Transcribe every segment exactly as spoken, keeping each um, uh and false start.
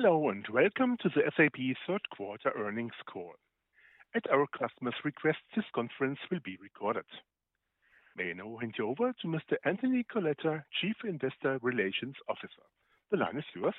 Hello and welcome to the S A P third quarter earnings call. At our customer's request, this conference will be recorded. May I now hand you over to Mister Anthony Coletta, Chief Investor Relations Officer. The line is yours.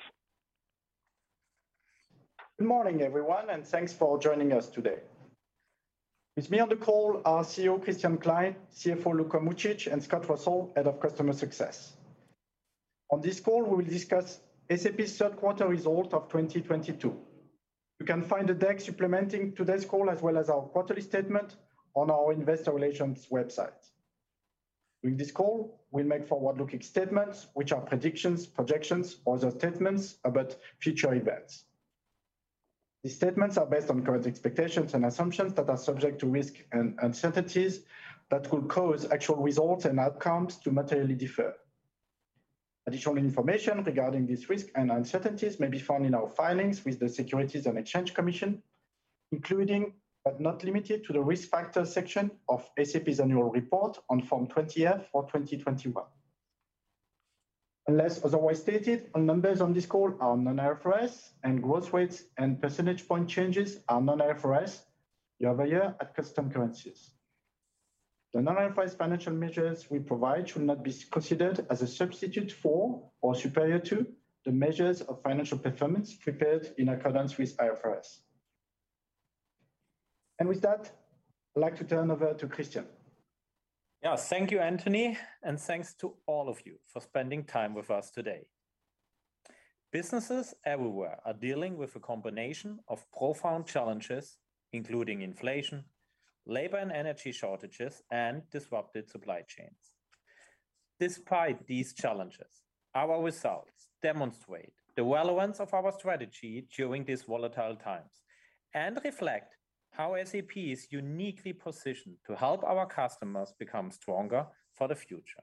Good morning, everyone, and thanks for joining us today. With me on the call are C E O Christian Klein, C F O Luka Mucic, and Scott Russell, Head of Customer Success. On this call, we will discuss S A P's third quarter result of twenty twenty-two. You can find the deck supplementing today's call as well as our quarterly statement on our investor relations website. During this call, we'll make forward-looking statements, which are predictions, projections, or other statements about future events. These statements are based on current expectations and assumptions that are subject to risk and uncertainties that could cause actual results and outcomes to materially differ. Additional information regarding these risks and uncertainties may be found in our filings with the Securities and Exchange Commission, including but not limited to the Risk Factors section of S A P's annual report on Form twenty F for twenty twenty-one. Unless otherwise stated, all numbers on this call are non-I F R S, and growth rates and percentage point changes are non-I F R S year-over-year at constant currencies. The non-I F R S financial measures we provide should not be considered as a substitute for or superior to the measures of financial performance prepared in accordance with I F R S. And with that, I'd like to turn over to Christian. Yeah, thank you, Anthony, and thanks to all of you for spending time with us today. Businesses everywhere are dealing with a combination of profound challenges, including inflation, labor and energy shortages, and disrupted supply chains. Despite these challenges, our results demonstrate the relevance of our strategy during these volatile times and reflect how S A P is uniquely positioned to help our customers become stronger for the future.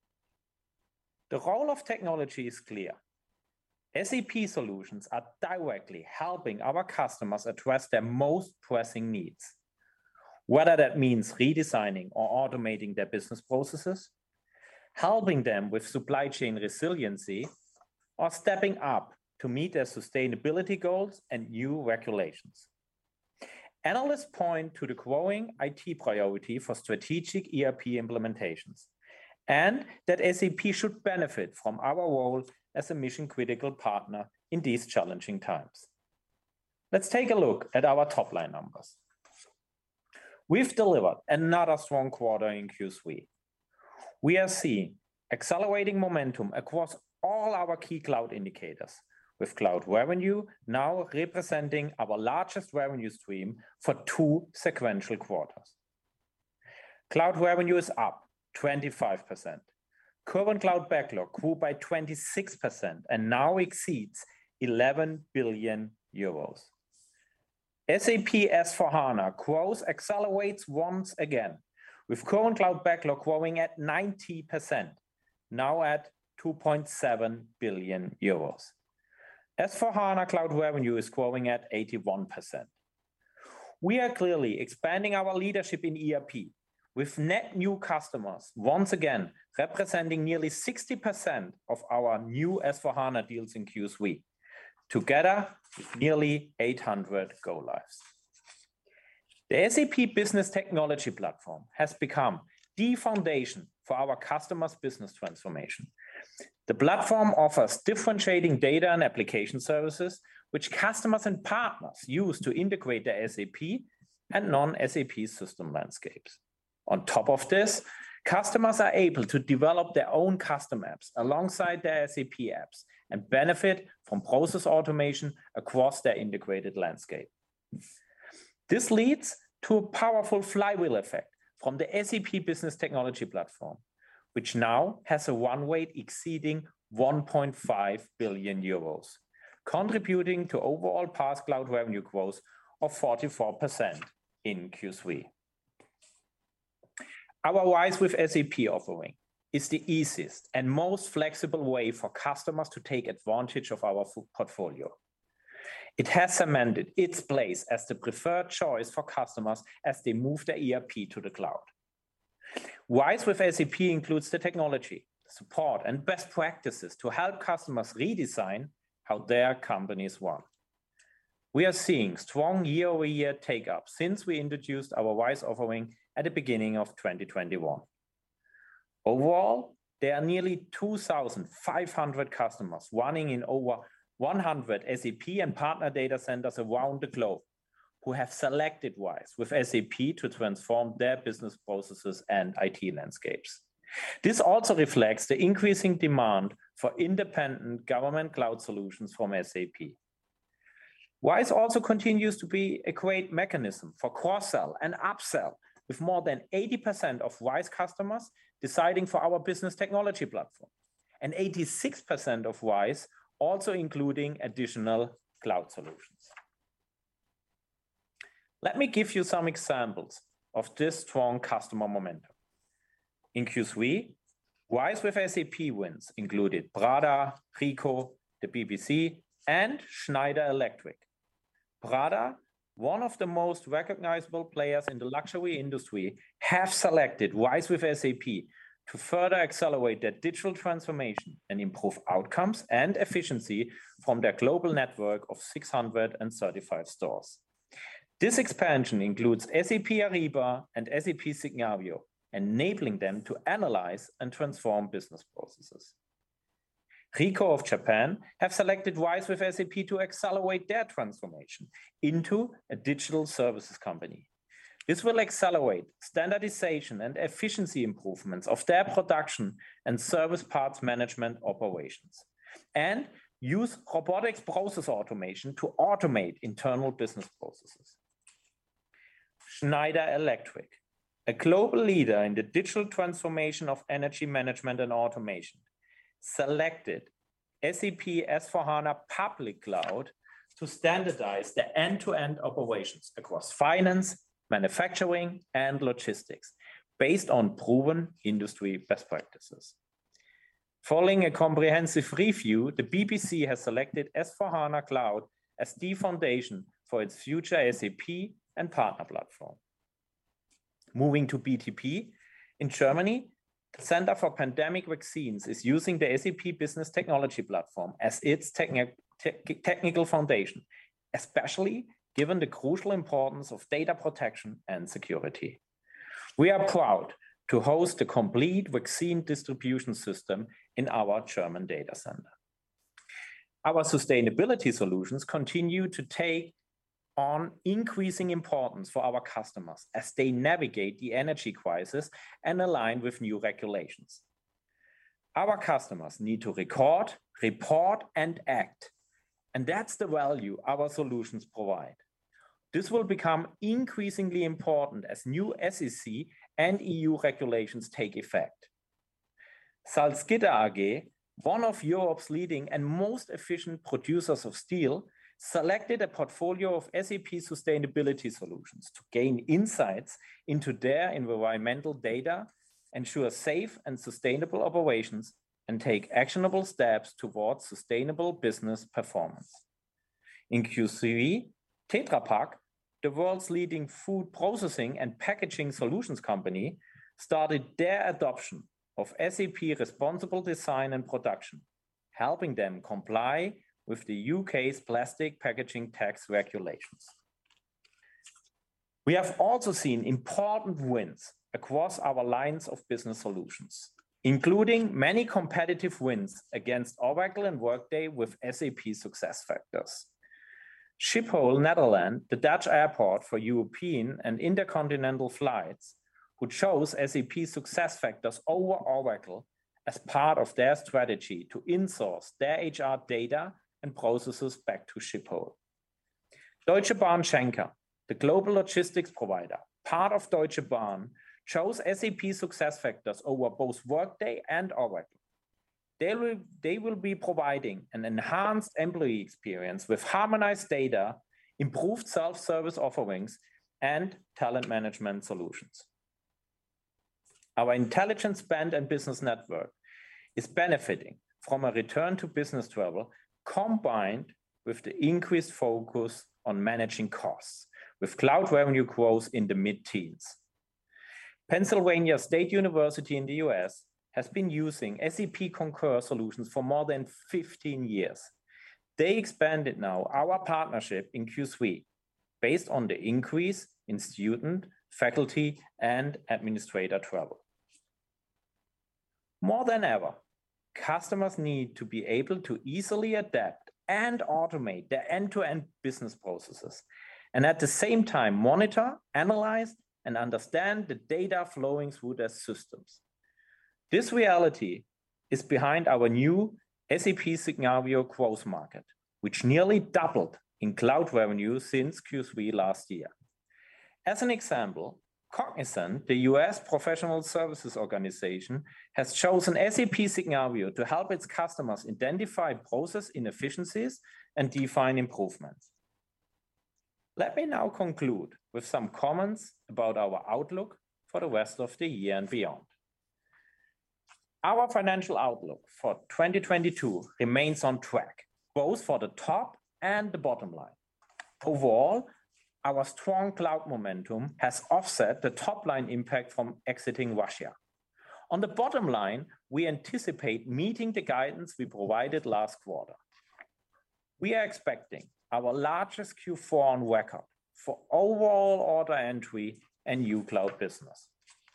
The role of technology is clear. S A P solutions are directly helping our customers address their most pressing needs, whether that means redesigning or automating their business processes, helping them with supply chain resiliency, or stepping up to meet their sustainability goals and new regulations. Analysts point to the growing I T priority for strategic E R P implementations, and that S A P should benefit from our role as a mission-critical partner in these challenging times. Let's take a look at our top-line numbers. We've delivered another strong quarter in Q three. We are seeing accelerating momentum across all our key cloud indicators, with cloud revenue now representing our largest revenue stream for two sequential quarters. Cloud revenue is up twenty-five percent. Current cloud backlog grew by twenty-six percent and now exceeds eleven billion euros. S A P S four HANA growth accelerates once again, with current cloud backlog growing at ninety percent, now at two point seven billion euros. S four HANA cloud revenue is growing at eighty-one percent. We are clearly expanding our leadership in E R P, with net new customers once again representing nearly sixty percent of our new S four HANA deals in Q three, together with nearly eight hundred go-lives. The S A P Business Technology Platform has become the foundation for our customers' business transformation. The platform offers differentiating data and application services, which customers and partners use to integrate their S A P and non-S A P system landscapes. On top of this, customers are able to develop their own custom apps alongside their S A P apps and benefit from process automation across their integrated landscape. This leads to a powerful flywheel effect from the S A P Business Technology Platform, which now has a run rate exceeding one point five billion euros, contributing to overall PaaS cloud revenue growth of forty-four percent in Q three. Our RISE with S A P offering is the easiest and most flexible way for customers to take advantage of our portfolio. It has cemented its place as the preferred choice for customers as they move their E R P to the cloud. RISE with S A P includes the technology, support, and best practices to help customers redesign how their companies run. We are seeing strong year-over-year take-up since we introduced our WISE offering at the beginning of twenty twenty-one. Overall, there are nearly two thousand five hundred customers running in over one hundred S A P and partner data centers around the globe who have selected WISE with S A P to transform their business processes and I T landscapes. This also reflects the increasing demand for independent government cloud solutions from S A P. WISE also continues to be a great mechanism for cross-sell and upsell, with more than eighty percent of WISE customers deciding for our business technology platform, and eighty-six percent of WISE also including additional cloud solutions. Let me give you some examples of this strong customer momentum. In Q three, WISE with S A P wins included Prada, Ricoh, the B B C, and Schneider Electric. Prada, one of the most recognizable players in the luxury industry, have selected WISE with S A P to further accelerate their digital transformation and improve outcomes and efficiency from their global network of six hundred thirty-five stores. This expansion includes S A P Ariba and S A P Signavio, enabling them to analyze and transform business processes. Ricoh of Japan have selected WISE with S A P to accelerate their transformation into a digital services company. This will accelerate standardization and efficiency improvements of their production and service parts management operations, and use robotics process automation to automate internal business processes. Schneider Electric, a global leader in the digital transformation of energy management and automation, selected S A P S four HANA Public Cloud to standardize the end-to-end operations across finance, manufacturing, and logistics based on proven industry best practices. Following a comprehensive review, the B B C has selected S four HANA Cloud as the foundation for its future S A P and partner platform. Moving to B T P, in Germany, the Center for Pandemic Vaccines is using the S A P Business Technology Platform as its techni te technical foundation, especially given the crucial importance of data protection and security. We are proud to host the complete vaccine distribution system in our German data center. Our sustainability solutions continue to take on increasing importance for our customers as they navigate the energy crisis and align with new regulations. Our customers need to record, report, and act, and that's the value our solutions provide. This will become increasingly important as new S E C and E U regulations take effect. Salzgitter A G, one of Europe's leading and most efficient producers of steel, selected a portfolio of S A P sustainability solutions to gain insights into their environmental data, ensure safe and sustainable operations, and take actionable steps towards sustainable business performance. In Q three, Tetra Pak, the world's leading food processing and packaging solutions company, started their adoption of S A P responsible design and production, helping them comply with the U K's plastic packaging tax regulations. We have also seen important wins across our lines of business solutions, including many competitive wins against Oracle and Workday with S A P SuccessFactors. Schiphol, Netherlands, the Dutch airport for European and intercontinental flights, who chose S A P SuccessFactors over Oracle as part of their strategy to insource their H R data and processes back to Schiphol. Deutsche Bahn Schenker, the global logistics provider, part of Deutsche Bahn, chose S A P SuccessFactors over both Workday and Oracle. They will, they will be providing an enhanced employee experience with harmonized data, improved self-service offerings, and talent management solutions. Our intelligent spend and business network is benefiting from a return to business travel combined with the increased focus on managing costs, with cloud revenue growth in the mid-teens. Pennsylvania State University in the U S has been using S A P Concur solutions for more than fifteen years. They expanded now our partnership in Q three based on the increase in student, faculty, and administrator travel. More than ever, customers need to be able to easily adapt and automate their end-to-end business processes, and at the same time monitor, analyze, and understand the data flowing through their systems. This reality is behind our new S A P Signavio growth market, which nearly doubled in cloud revenue since Q three last year. As an example, Cognizant, the U S professional services organization, has chosen S A P Signavio to help its customers identify process inefficiencies and define improvements. Let me now conclude with some comments about our outlook for the rest of the year and beyond. Our financial outlook for twenty twenty-two remains on track, both for the top and the bottom line. Overall, our strong cloud momentum has offset the top-line impact from exiting Russia. On the bottom line, we anticipate meeting the guidance we provided last quarter. We are expecting our largest Q four on record for overall order entry and new cloud business.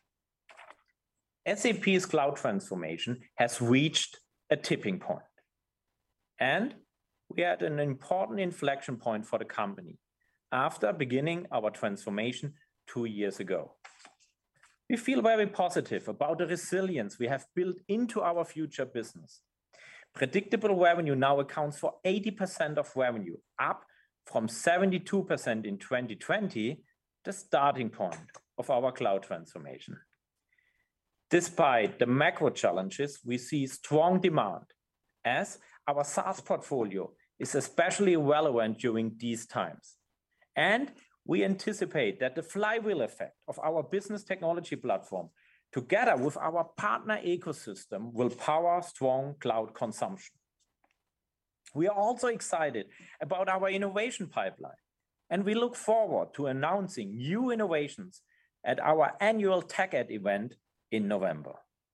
S A P's cloud transformation has reached a tipping point, and we are at an important inflection point for the company after beginning our transformation two years ago. We feel very positive about the resilience we have built into our future business. Predictable revenue now accounts for eighty percent of revenue, up from seventy-two percent in twenty twenty, the starting point of our cloud transformation. Despite the macro challenges, we see strong demand as our SaaS portfolio is especially relevant during these times. And we anticipate that the flywheel effect of our business technology platform, together with our partner ecosystem, will power strong cloud consumption. We are also excited about our innovation pipeline, and we look forward to announcing new innovations at our annual TechEd event in November.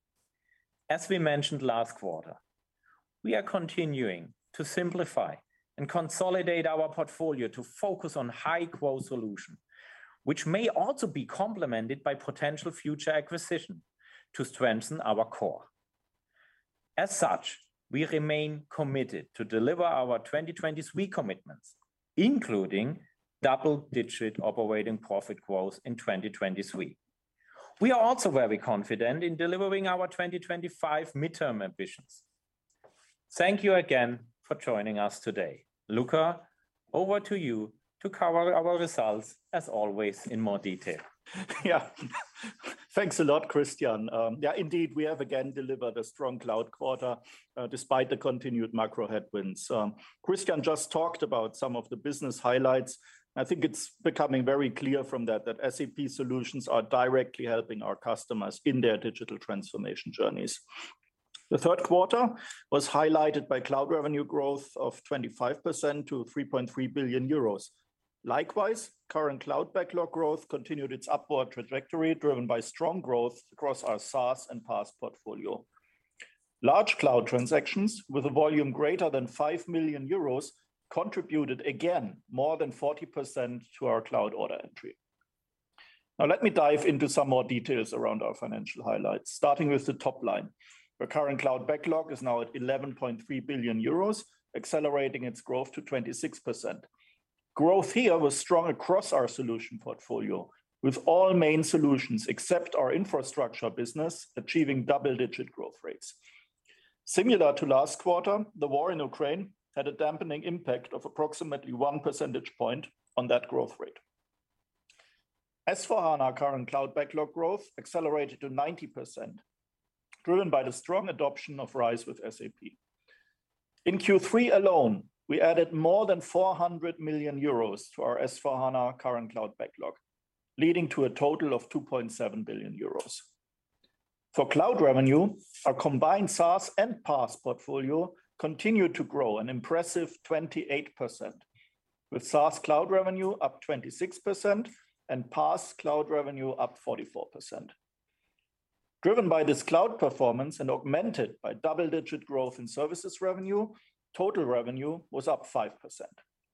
As we mentioned last quarter, we are continuing to simplify and consolidate our portfolio to focus on high-growth solutions, which may also be complemented by potential future acquisition to strengthen our core. As such, we remain committed to deliver our twenty twenty-three commitments, including double-digit operating profit growth in twenty twenty-three. We are also very confident in delivering our twenty twenty-five midterm ambitions. Thank you again for joining us today. Luka, over to you to cover our results, as always, in more detail. Yeah, thanks a lot, Christian. Um, yeah, indeed, we have again delivered a strong cloud quarter uh, despite the continued macro headwinds. Um, Christian just talked about some of the business highlights. I think it's becoming very clear from that that S A P solutions are directly helping our customers in their digital transformation journeys. The third quarter was highlighted by cloud revenue growth of twenty-five percent to three point three billion euros. Likewise, current cloud backlog growth continued its upward trajectory, driven by strong growth across our SaaS and PaaS portfolio. Large cloud transactions with a volume greater than five million euros contributed again more than forty percent to our cloud order entry. Now let me dive into some more details around our financial highlights, starting with the top line. The current cloud backlog is now at eleven point three billion euros, accelerating its growth to twenty-six percent. Growth here was strong across our solution portfolio, with all main solutions except our infrastructure business achieving double-digit growth rates. Similar to last quarter, the war in Ukraine had a dampening impact of approximately one percentage point on that growth rate. S four HANA current cloud backlog growth accelerated to ninety percent, driven by the strong adoption of RISE with S A P. In Q three alone, we added more than four hundred million euros to our S four HANA current cloud backlog, leading to a total of two point seven billion euros. For cloud revenue, our combined SaaS and PaaS portfolio continued to grow an impressive twenty-eight percent, with SaaS cloud revenue up twenty-six percent and PaaS cloud revenue up forty-four percent. Driven by this cloud performance and augmented by double-digit growth in services revenue, Total revenue was up five percent.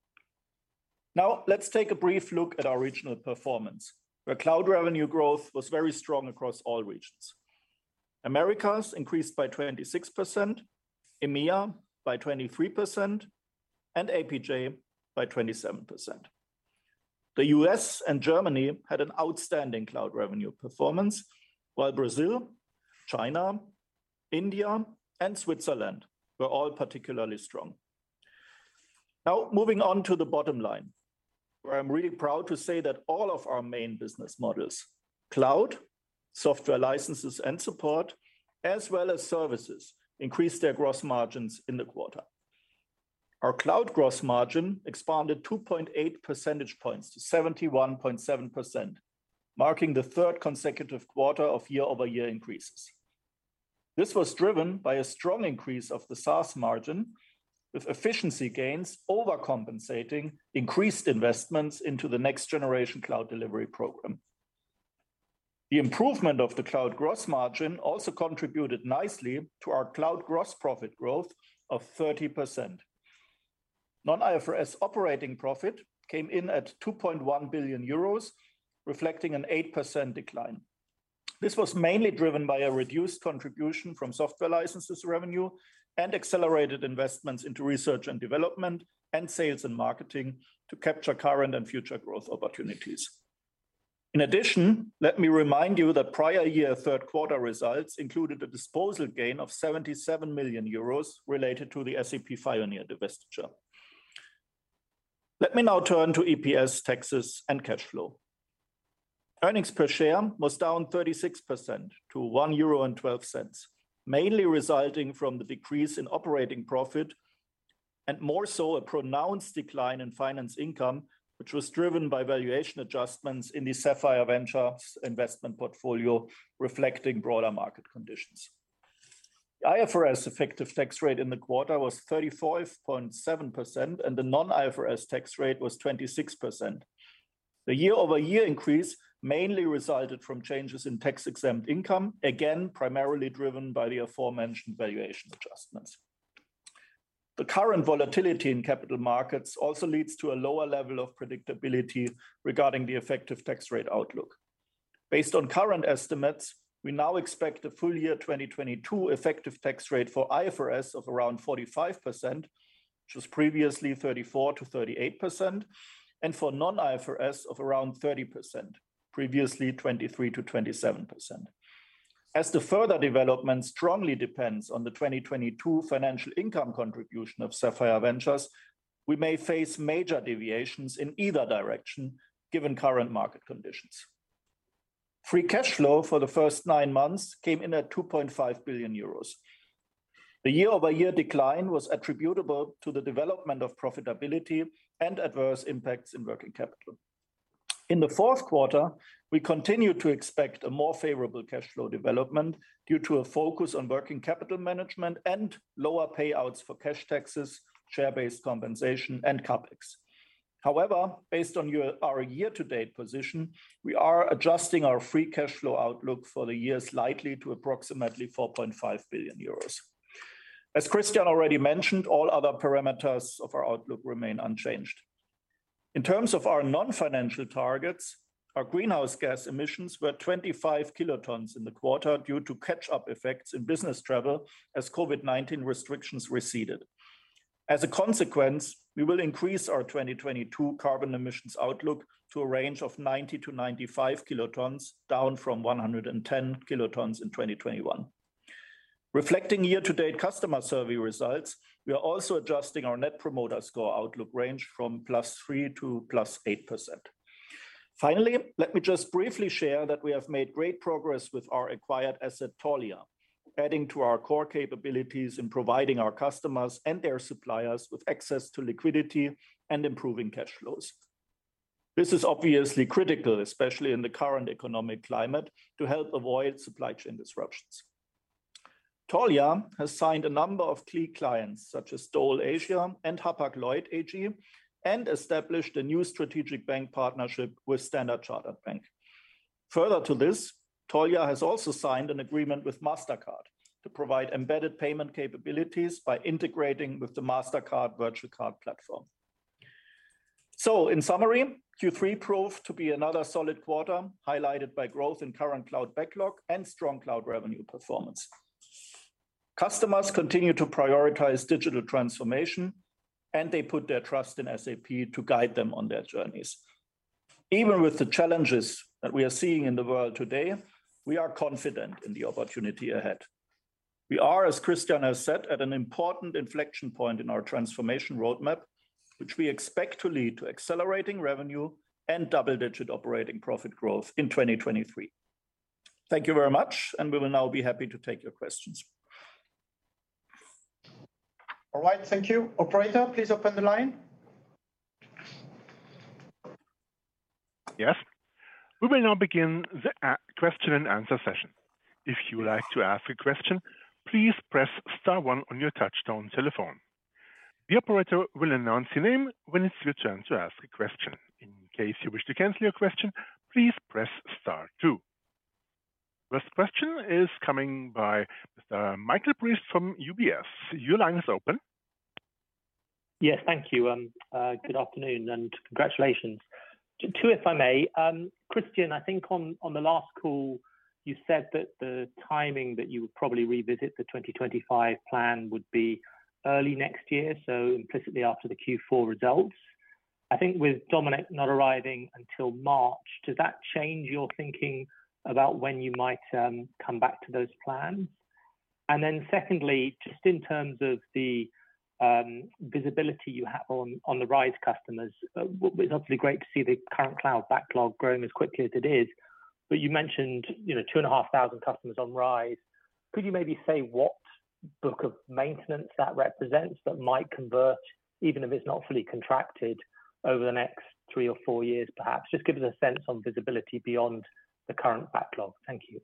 Now, let's take a brief look at our regional performance, where cloud revenue growth was very strong across all regions. Americas increased by twenty-six percent, E M E A by twenty-three percent, and A P J by twenty-seven percent. The U S and Germany had an outstanding cloud revenue performance, while Brazil, China, India, and Switzerland were all particularly strong. Now, moving on to the bottom line, where I'm really proud to say that all of our main business models, cloud, software licenses and support, as well as services, increased their gross margins in the quarter. Our cloud gross margin expanded two point eight percentage points to seventy-one point seven percent, marking the third consecutive quarter of year-over-year increases. This was driven by a strong increase of the SaaS margin, with efficiency gains overcompensating increased investments into the next generation cloud delivery program. The improvement of the cloud gross margin also contributed nicely to our cloud gross profit growth of thirty percent. Non-I F R S operating profit came in at two point one billion euros, reflecting an eight percent decline. This was mainly driven by a reduced contribution from software licenses revenue and accelerated investments into research and development and sales and marketing to capture current and future growth opportunities. In addition, let me remind you that prior year third quarter results included a disposal gain of seventy-seven million euros related to the S A P Fioneer divestiture. Let me now turn to E P S, taxes, and cash flow. Earnings per share was down thirty-six percent to one euro and twelve cents, mainly resulting from the decrease in operating profit and more so a pronounced decline in finance income, which was driven by valuation adjustments in the Sapphire Ventures investment portfolio, reflecting broader market conditions. The I F R S effective tax rate in the quarter was thirty-five point seven percent and the non-I F R S tax rate was twenty-six percent. The year-over-year increase mainly resulted from changes in tax-exempt income, again, primarily driven by the aforementioned valuation adjustments. The current volatility in capital markets also leads to a lower level of predictability regarding the effective tax rate outlook. Based on current estimates, we now expect a full year twenty twenty-two effective tax rate for I F R S of around forty-five percent, which was previously thirty-four to thirty-eight percent, and for non-I F R S of around thirty percent, previously twenty-three to twenty-seven percent. As the further development strongly depends on the twenty twenty-two financial income contribution of Sapphire Ventures, we may face major deviations in either direction, given current market conditions. Free cash flow for the first nine months came in at two point five billion euros. The year-over-year decline was attributable to the development of profitability and adverse impacts in working capital. In the fourth quarter, we continue to expect a more favorable cash flow development due to a focus on working capital management and lower payouts for cash taxes, share-based compensation, and CapEx. However, based on your, our year-to-date position, we are adjusting our free cash flow outlook for the year slightly to approximately four point five billion euros. As Christian already mentioned, all other parameters of our outlook remain unchanged. In terms of our non-financial targets, our greenhouse gas emissions were twenty-five kilotons in the quarter due to catch-up effects in business travel as COVID nineteen restrictions receded. As a consequence, we will increase our twenty twenty-two carbon emissions outlook to a range of ninety to ninety-five kilotons, down from one hundred ten kilotons in twenty twenty-one. Reflecting year-to-date customer survey results, we are also adjusting our Net Promoter Score outlook range from plus three to plus eight percent. Finally, let me just briefly share that we have made great progress with our acquired asset Taulia, adding to our core capabilities in providing our customers and their suppliers with access to liquidity and improving cash flows. This is obviously critical, especially in the current economic climate, to help avoid supply chain disruptions. Taulia has signed a number of key clients such as Dole Asia and Hapag-Lloyd A G and established a new strategic bank partnership with Standard Chartered Bank. Further to this, Taulia has also signed an agreement with MasterCard, to provide embedded payment capabilities by integrating with the Mastercard virtual card platform. So in summary, Q three proved to be another solid quarter, highlighted by growth in current cloud backlog and strong cloud revenue performance. Customers continue to prioritize digital transformation, and they put their trust in S A P to guide them on their journeys. Even with the challenges that we are seeing in the world today, we are confident in the opportunity ahead. We are, as Christian has said, at an important inflection point in our transformation roadmap, which we expect to lead to accelerating revenue and double-digit operating profit growth in twenty twenty-three. Thank you very much, and we will now be happy to take your questions. All right, thank you. Operator, please open the line. Yes, we will now begin the question and answer session. If you would like to ask a question, please press star one on your touchtone telephone. The operator will announce your name when it's your turn to ask a question. In case you wish to cancel your question, please press star two. First question is coming by Mister Michael Briest from U B S. Your line is open. Yes, thank you. Um, uh, good afternoon and congratulations. Two, if I may. Um, Christian, I think on, on the last call, you said that the timing that you would probably revisit the twenty twenty-five plan would be early next year, so implicitly after the Q four results. I think with Dominik not arriving until March, does that change your thinking about when you might um, come back to those plans? And then secondly, just in terms of the um, visibility you have on, on the RISE customers, uh, it's obviously great to see the current cloud backlog growing as quickly as it is, but you mentioned, you know, two and a half thousand customers on RISE. Could you maybe say what book of maintenance that represents that might convert, even if it's not fully contracted, over the next three or four years, perhaps? Just give us a sense on visibility beyond the current backlog. Thank you.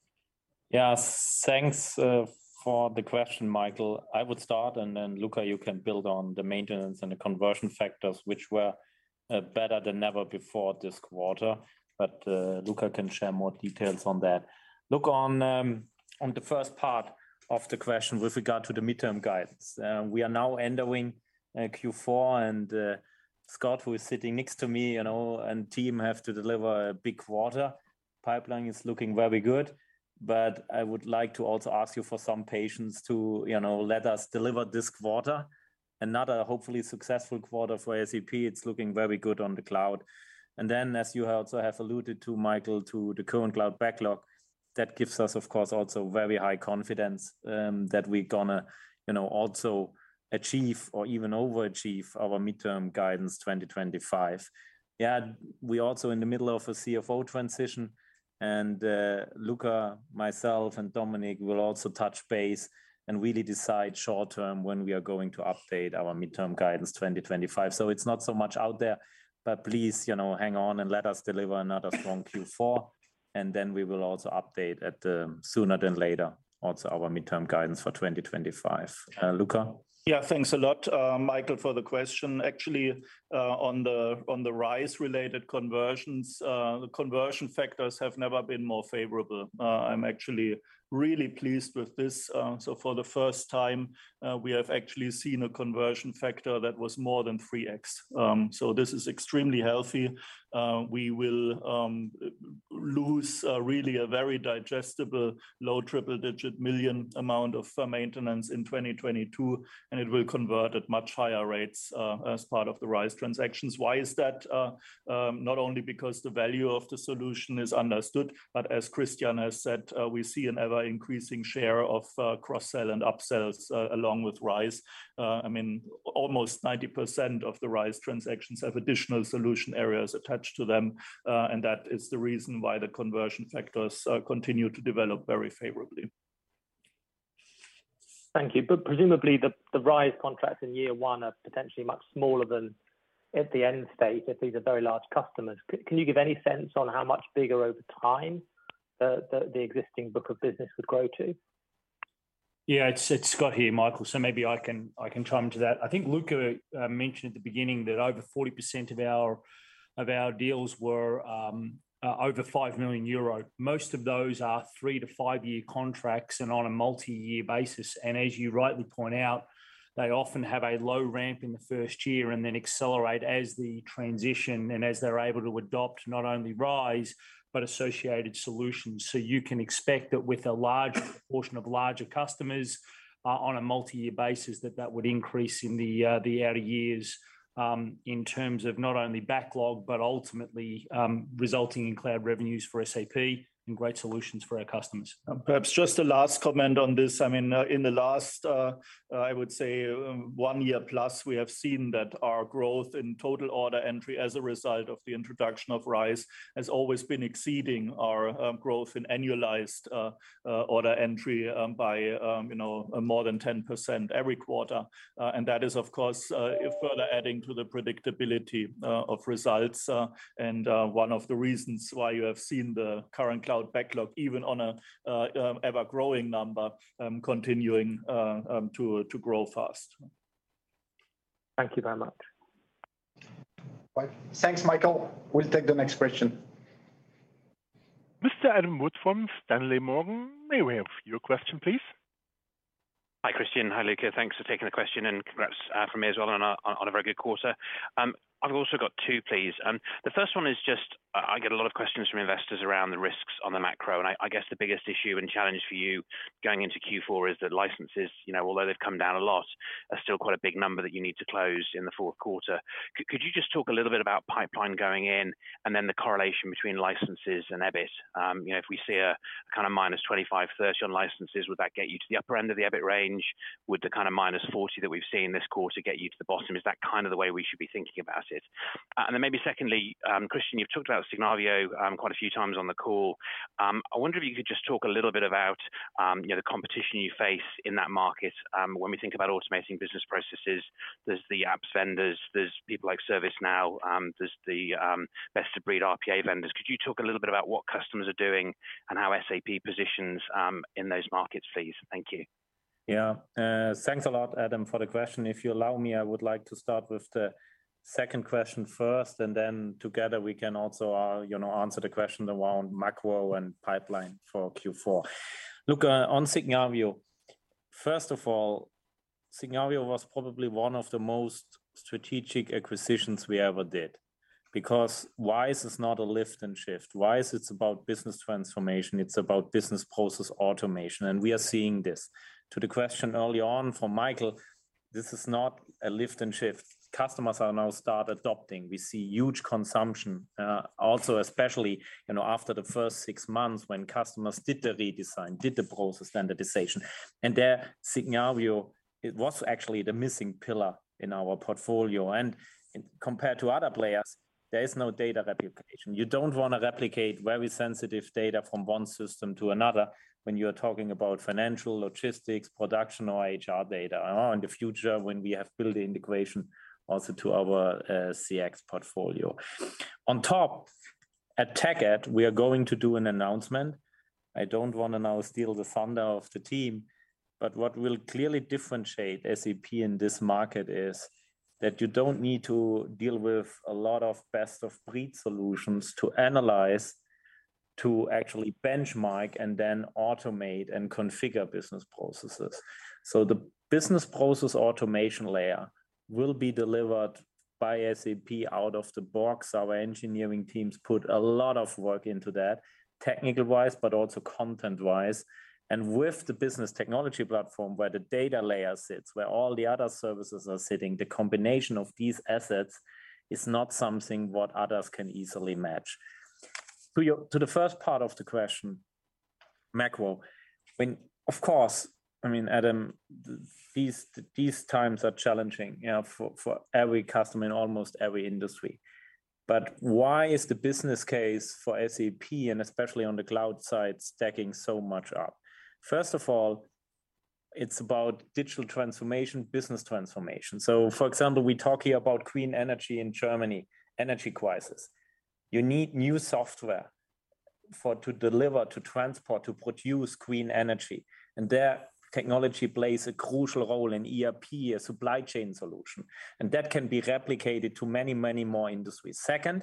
Yeah, thanks uh, for the question, Michael. I would start, and then Luka, you can build on the maintenance and the conversion factors, which were uh, better than ever before this quarter. But uh, Luka can share more details on that. Look, on um, on the first part of the question with regard to the midterm guidance, uh, we are now entering uh, Q four, and uh, Scott, who is sitting next to me, you know, and team have to deliver a big quarter. Pipeline is looking very good, but I would like to also ask you for some patience to, you know, let us deliver this quarter, another hopefully successful quarter for S A P. It's looking very good on the cloud. And then, as you also have alluded to, Michael, to the current cloud backlog, that gives us, of course, also very high confidence um, that we're gonna, you know, also achieve or even overachieve our midterm guidance twenty twenty-five. Yeah, we also in the middle of a C F O transition, and uh, Luka, myself, and Dominik will also touch base and really decide short term when we are going to update our midterm guidance twenty twenty-five. So it's not so much out there, but please, you know, hang on and let us deliver another strong Q four, and then we will also update at the sooner than later also our midterm guidance for twenty twenty-five. Uh, Luka? Yeah, thanks a lot, uh, Michael, for the question. Actually, uh, on the on the RISE-related conversions, uh, the conversion factors have never been more favorable. Uh, I'm actually really pleased with this. Uh, so for the first time, uh, we have actually seen a conversion factor that was more than three X. Um, so this is extremely healthy. Uh, we will um, lose uh, really a very digestible low triple digit million amount of uh, maintenance in twenty twenty-two, and it will convert at much higher rates uh, as part of the RISE transactions. Why is that? Uh, um, not only because the value of the solution is understood, but as Christian has said, uh, we see an ever increasing share of uh, cross-sell and upsells uh, along with RISE. Uh, I mean, almost ninety percent of the RISE transactions have additional solution areas attached to them, uh, and that is the reason why the conversion factors uh, continue to develop very favorably. Thank you. But presumably the, the RISE contracts in year one are potentially much smaller than at the end state if these are very large customers. Can you give any sense on how much bigger over time the, the, the existing book of business would grow to? Yeah, it's it's Scott here, Michael. So maybe I can I can chime into that. I think Luka uh, mentioned at the beginning that over forty percent of our of our deals were um, uh, over five million euro. Most of those are three to five year contracts and on a multi-year basis. And as you rightly point out, they often have a low ramp in the first year and then accelerate as the transition and as they're able to adopt not only RISE, but associated solutions. So you can expect that with a large proportion of larger customers uh, on a multi-year basis, that that would increase in the, uh, the outer years um, in terms of not only backlog, but ultimately um, resulting in cloud revenues for S A P and great solutions for our customers. Perhaps just a last comment on this. I mean, uh, in the last, uh, uh, I would say, um, one year plus, we have seen that our growth in total order entry as a result of the introduction of RISE has always been exceeding our um, growth in annualized uh, uh, order entry um, by, um, you know, more than ten percent every quarter. Uh, and that is, of course, uh, further adding to the predictability uh, of results. Uh, and uh, one of the reasons why you have seen the current cloud backlog, even on a uh, um, ever-growing number, um, continuing uh, um, to, to grow fast. Thank you very much. Right. Thanks, Michael. We'll take the next question. Mister Adam Wood from Stanley Morgan, may we have your question, please? Hi, Christian. Hi, Luca. Thanks for taking the question, and congrats uh, from me as well on a, on a very good quarter. Um, I've also got two, please. Um, the first one is just, uh, I get a lot of questions from investors around the risks on the macro, and I, I guess the biggest issue and challenge for you going into Q four is that licenses, you know, although they've come down a lot, are still quite a big number that you need to close in the fourth quarter. C could you just talk a little bit about pipeline going in, and then the correlation between licenses and EBIT? Um, you know, if we see a, a kind of minus twenty-five, thirty on licenses, would that get you to the upper end of the EBIT range? Would the kind of minus forty that we've seen this quarter get you to the bottom? Is that kind of the way we should be thinking about it? Uh, and then maybe secondly, um, Christian, you've talked about Signavio um, quite a few times on the call. Um, I wonder if you could just talk a little bit about um, you know, the competition you face in that market. Um, when we think about automating business processes, there's the apps vendors, there's people like ServiceNow, um, there's the um, best-of-breed R P A vendors. Could you talk a little bit about what customers are doing and how S A P positions um, in those markets, please? Thank you. Yeah, uh, thanks a lot, Adam, for the question. If you allow me, I would like to start with the second question first, and then together we can also, uh, you know, answer the question around macro and pipeline for Q four. Look, uh, on Signavio, first of all, Signavio was probably one of the most strategic acquisitions we ever did, because RISE is not a lift and shift. RISE, it's about business transformation. It's about business process automation, and we are seeing this. To the question early on from Michael, this is not a lift and shift. Customers are now start adopting. We see huge consumption, uh, also especially, you know, after the first six months when customers did the redesign, did the process standardization, and there Signavio, it was actually the missing pillar in our portfolio. And in, compared to other players, there is no data replication. You don't want to replicate very sensitive data from one system to another when you're talking about financial, logistics, production, or H R data. Or in the future, when we have built the integration also to our uh, C X portfolio. On top, at TechEd, we are going to do an announcement. I don't want to now steal the thunder of the team, but what will clearly differentiate S A P in this market is that you don't need to deal with a lot of best of breed solutions to analyze, to actually benchmark and then automate and configure business processes. So the business process automation layer will be delivered by S A P out of the box. Our engineering teams put a lot of work into that, technical-wise, but also content-wise. And with the business technology platform where the data layer sits, where all the other services are sitting, the combination of these assets is not something what others can easily match. To, your, to the first part of the question, macro, when, of course, I mean, Adam, these these times are challenging, you know, for, for every customer in almost every industry. But why is the business case for S A P, and especially on the cloud side, stacking so much up? First of all, it's about digital transformation, business transformation. So, for example, we talk here about green energy in Germany, energy crisis. You need new software for to deliver, to transport, to produce green energy. And there, technology plays a crucial role in E R P, a supply chain solution. And that can be replicated to many, many more industries. Second,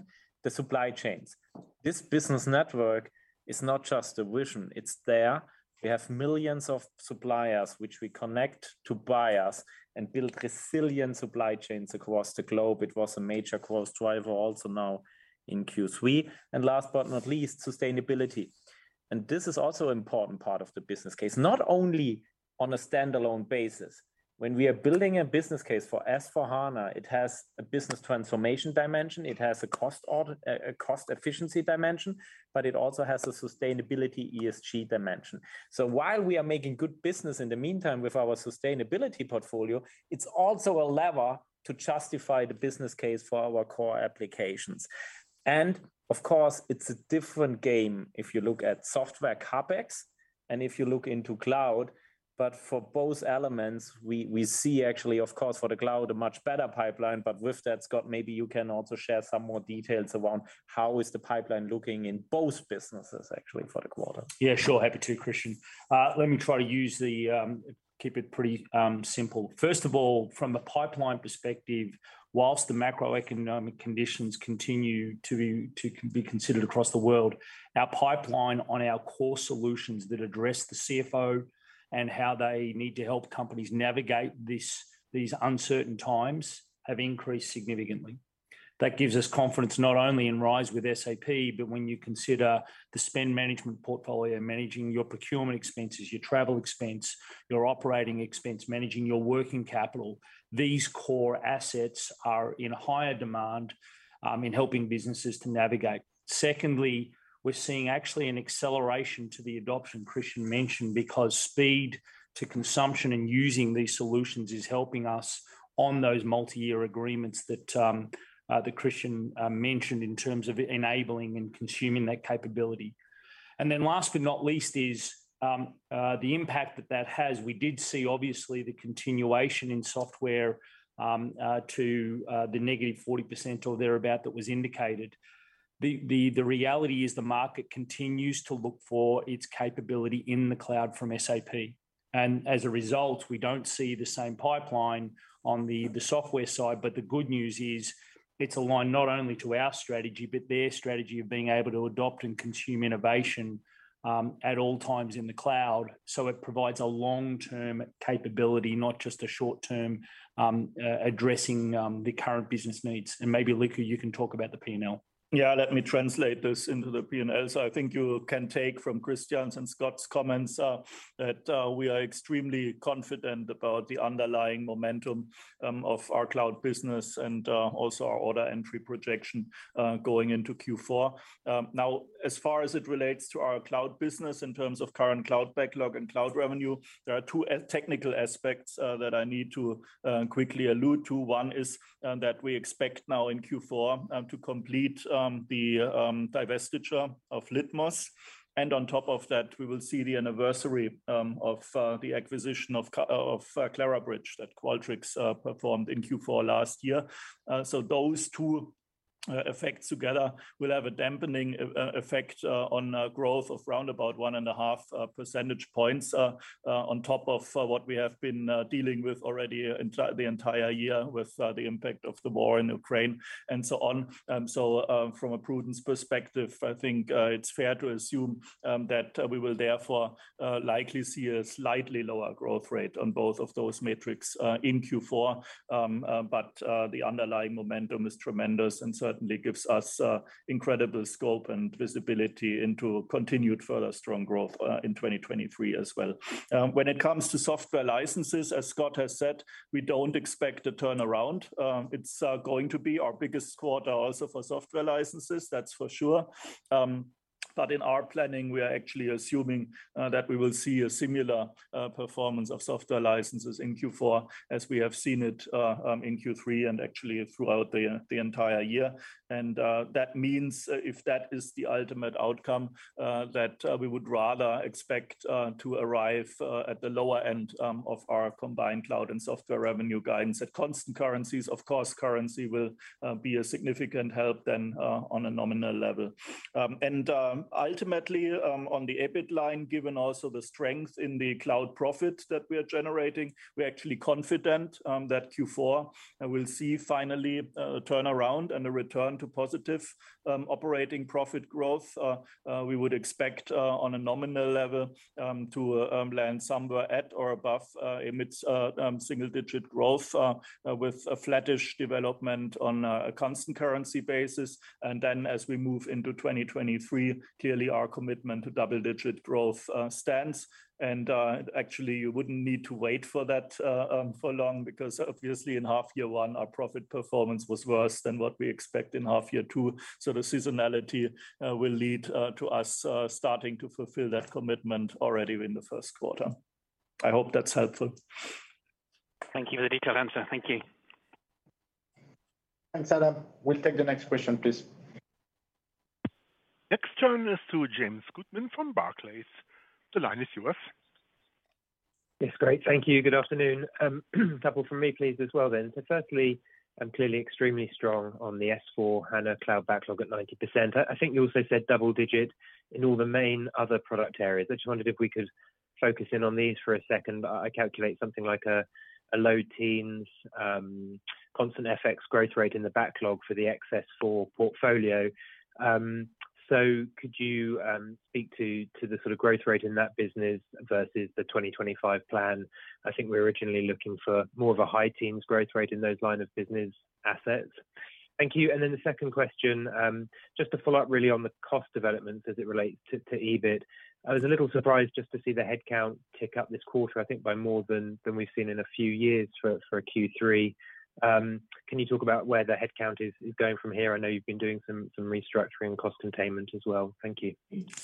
the supply chains. This business network is not just a vision, it's there. We have millions of suppliers which we connect to buyers and build resilient supply chains across the globe. It was a major growth driver also now in Q three. And last but not least, sustainability. And this is also an important part of the business case, not only on a standalone basis. When we are building a business case for S four HANA, it has a business transformation dimension, it has a cost audit, a cost efficiency dimension, but it also has a sustainability E S G dimension. So while we are making good business in the meantime with our sustainability portfolio, it's also a lever to justify the business case for our core applications. And of course, it's a different game if you look at software CapEx and if you look into cloud. But for both elements, we, we see actually, of course, for the cloud, a much better pipeline. But with that, Scott, maybe you can also share some more details around how is the pipeline looking in both businesses actually for the quarter. Yeah, sure. Happy to, Christian. Uh, let me try to use the, um, keep it pretty um, simple. First of all, from a pipeline perspective, whilst the macroeconomic conditions continue to be, to be considered across the world, our pipeline on our core solutions that address the C F O and how they need to help companies navigate this, these uncertain times have increased significantly. That gives us confidence not only in RISE with S A P, but when you consider the spend management portfolio, managing your procurement expenses, your travel expense, your operating expense, managing your working capital, these core assets are in higher demand um, in helping businesses to navigate. Secondly, we're seeing actually an acceleration to the adoption Christian mentioned, because speed to consumption and using these solutions is helping us on those multi-year agreements that, um, uh, that Christian uh, mentioned in terms of enabling and consuming that capability. And then last but not least is um, uh, the impact that that has. We did see obviously the continuation in software um, uh, to uh, the negative forty percent or thereabout that was indicated. The, the, the reality is the market continues to look for its capability in the cloud from S A P. And as a result, we don't see the same pipeline on the, the software side. But the good news is it's aligned not only to our strategy, but their strategy of being able to adopt and consume innovation um, at all times in the cloud. So it provides a long-term capability, not just a short-term um, uh, addressing um, the current business needs. And maybe, Luka, you can talk about the P and L. Yeah, let me translate this into the P and L. So I think you can take from Christian's and Scott's comments uh, that uh, we are extremely confident about the underlying momentum um, of our cloud business and uh, also our order entry projection uh, going into Q four. Um, now, as far as it relates to our cloud business in terms of current cloud backlog and cloud revenue, there are two technical aspects uh, that I need to uh, quickly allude to. One is uh, that we expect now in Q four um, to complete Um, the um, divestiture of Litmos. And on top of that, we will see the anniversary um, of uh, the acquisition of, of uh, Clarabridge that Qualtrics uh, performed in Q four last year. Uh, so those two Uh, effects together will have a dampening uh, effect uh, on uh, growth of round about one and a half uh, percentage points uh, uh, on top of uh, what we have been uh, dealing with already enti- the entire year with uh, the impact of the war in Ukraine and so on. Um, so uh, from a prudence perspective, I think uh, it's fair to assume um, that uh, we will therefore uh, likely see a slightly lower growth rate on both of those metrics uh, in Q four. Um, uh, but uh, the underlying momentum is tremendous and certainly certainly gives us uh, incredible scope and visibility into continued further strong growth uh, in twenty twenty-three as well. Um, when it comes to software licenses, as Scott has said, we don't expect a turnaround. Um, it's uh, going to be our biggest quarter also for software licenses, that's for sure. Um, But in our planning, we are actually assuming uh, that we will see a similar uh, performance of software licenses in Q four as we have seen it uh, um, in Q three and actually throughout the, the entire year. And uh, that means uh, if that is the ultimate outcome, uh, that uh, we would rather expect uh, to arrive uh, at the lower end um, of our combined cloud and software revenue guidance at constant currencies. Of course, currency will uh, be a significant help then uh, on a nominal level. Um, and um, ultimately, um, on the EBIT line, given also the strength in the cloud profit that we are generating, we're actually confident um, that Q four uh, will see finally a turnaround and a return to positive um, operating profit growth. Uh, uh, we would expect uh, on a nominal level um, to uh, um, land somewhere at or above uh, a mid uh, um, single digit growth uh, uh, with a flattish development on a constant currency basis. And then as we move into twenty twenty-three, clearly our commitment to double digit growth uh, stands. And uh, actually, you wouldn't need to wait for that uh, um, for long, because obviously in half year one, our profit performance was worse than what we expect in half year two. So the seasonality uh, will lead uh, to us uh, starting to fulfill that commitment already in the first quarter. I hope that's helpful. Thank you for the detailed answer. Thank you. Thanks, Adam. We'll take the next question, please. Next turn is to James Goodman from Barclays. The line is yours. Yes, great. Thank you. Good afternoon. Um, a couple from me, please, as well then. So firstly, I'm clearly extremely strong on the S four HANA cloud backlog at ninety percent. I think you also said double digit in all the main other product areas. I just wondered if we could focus in on these for a second. I calculate something like a, a low teens um, constant F X growth rate in the backlog for the X S four portfolio. Um, So could you um, speak to, to the sort of growth rate in that business versus the twenty twenty-five plan? I think we're originally looking for more of a high teens growth rate in those line of business assets. Thank you. And then the second question, um, just to follow up really on the cost developments as it relates to, to EBIT. I was a little surprised just to see the headcount tick up this quarter, I think by more than, than we've seen in a few years for, for a Q three. Um, can you talk about where the headcount is, is going from here? I know you've been doing some some restructuring and cost containment as well. Thank you.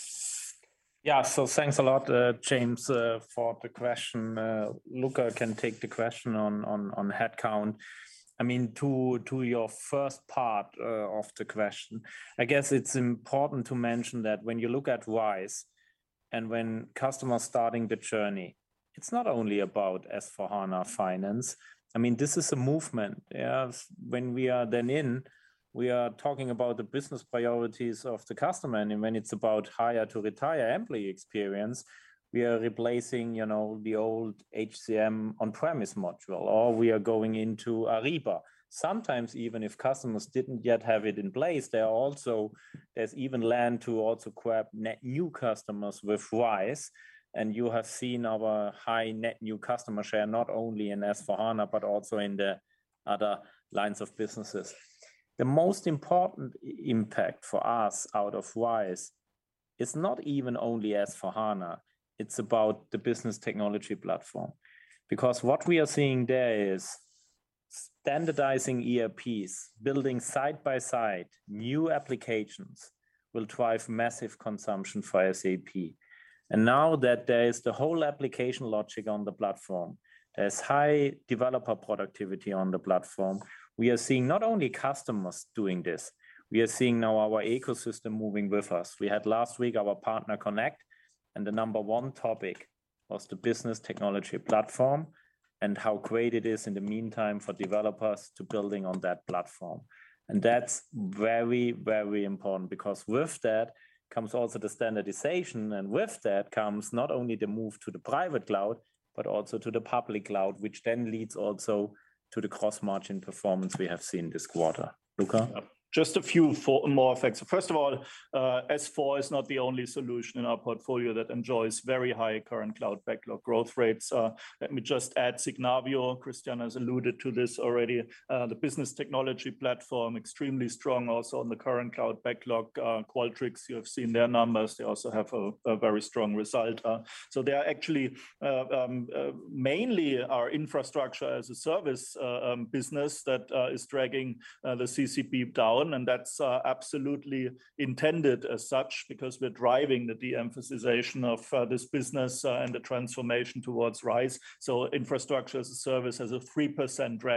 Yeah, so thanks a lot, uh, James, uh, for the question. Uh, Luca can take the question on on on headcount. I mean, to to your first part uh, of the question, I guess it's important to mention that when you look at RISE and when customers starting the journey, it's not only about S four HANA Finance. I mean, this is a movement. Yeah, when we are then in, we are talking about the business priorities of the customer, and when it's about hire to retire employee experience, we are replacing, you know, the old H C M on-premise module, or we are going into Ariba. Sometimes, even if customers didn't yet have it in place, there are also there's even land to also grab net new customers with RISE. And you have seen our high net new customer share, not only in S four HANA, but also in the other lines of businesses. The most important impact for us out of RISE is not even only S four HANA, it's about the business technology platform. Because what we are seeing there is standardizing E R Ps, building side by side new applications will drive massive consumption for S A P. And now that there is the whole application logic on the platform, there's high developer productivity on the platform, we are seeing not only customers doing this, we are seeing now our ecosystem moving with us. We had last week our Partner Connect, and the number one topic was the business technology platform and how great it is in the meantime for developers to building on that platform. And that's very, very important, because with that, comes also the standardization, and with that comes not only the move to the private cloud, but also to the public cloud, which then leads also to the cross-margin performance we have seen this quarter. Luca? Just a few more facts. First of all, uh, S four is not the only solution in our portfolio that enjoys very high current cloud backlog growth rates. Uh, let me just add Signavio. Christian has alluded to this already. Uh, the business technology platform, extremely strong also on the current cloud backlog. Uh, Qualtrics, you have seen their numbers. They also have a, a very strong result. Uh, so they are actually uh, um, uh, mainly our infrastructure as a service uh, um, business that uh, is dragging uh, the C C P down. And that's uh, absolutely intended as such, because we're driving the de-emphasization of uh, this business uh, and the transformation towards RISE. So infrastructure as a service has a three percent drag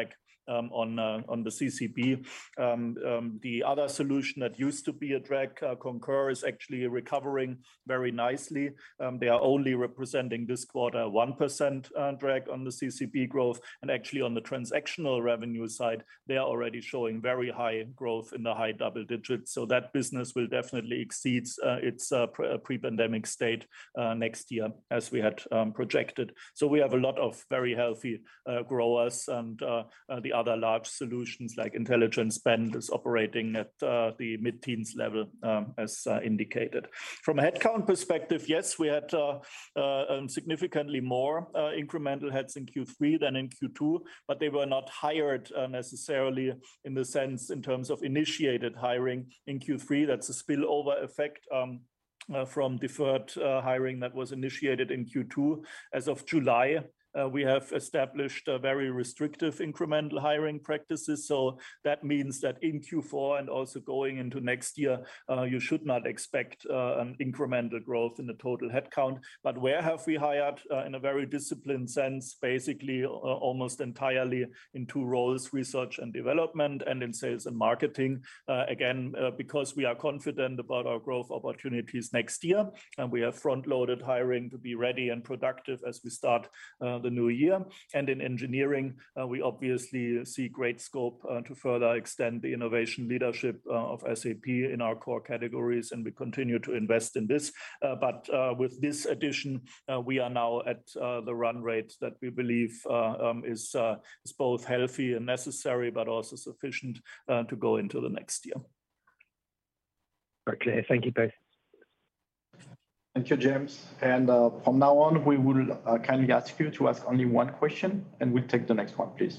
um, on uh, on the C C B. Um, um, the other solution that used to be a drag, uh, Concur, is actually recovering very nicely. Um, they are only representing this quarter one percent uh, drag on the C C B growth, and actually on the transactional revenue side, they are already showing very high growth in the high double digits. So that business will definitely exceed uh, its uh, pre-pandemic state uh, next year, as we had um, projected. So we have a lot of very healthy uh, growers, and uh, uh, the other large solutions like Intelligent Spend is operating at uh, the mid-teens level, um, as uh, indicated. From a headcount perspective, yes, we had uh, uh, um, significantly more uh, incremental heads in Q three than in Q two, but they were not hired uh, necessarily in the sense in terms of initiated hiring in Q three. That's a spillover effect um, uh, from deferred uh, hiring that was initiated in Q two. As of July, Uh, we have established uh, very restrictive incremental hiring practices. So that means that in Q four and also going into next year, uh, you should not expect uh, an incremental growth in the total headcount. But where have we hired uh, in a very disciplined sense, basically uh, almost entirely in two roles, research and development and in sales and marketing. Uh, again, uh, because we are confident about our growth opportunities next year, and we have front-loaded hiring to be ready and productive as we start uh, the new year. And in engineering, uh, we obviously see great scope uh, to further extend the innovation leadership uh, of S A P in our core categories, and we continue to invest in this. Uh, but uh, with this addition, uh, we are now at uh, the run rate that we believe uh, um, is, uh, is both healthy and necessary, but also sufficient uh, to go into the next year. Very clear. Thank you both. Thank you, James. And uh, from now on, we will uh, kindly ask you to ask only one question, and we'll take the next one, please.